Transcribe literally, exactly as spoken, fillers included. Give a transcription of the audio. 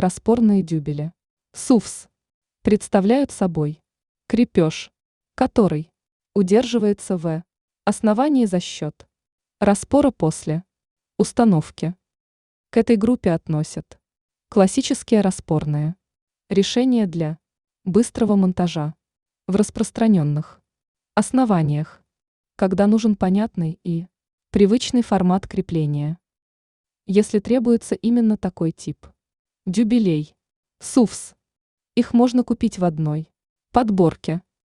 Распорные дюбели. СУФС. Представляют собой крепеж, который удерживается в основании за счет распора после установки. К этой группе относят классические распорные решения для быстрого монтажа в распространенных основаниях, когда нужен понятный и привычный формат крепления. Если требуется именно такой тип дюбелей, СУФС, их можно купить в одной подборке.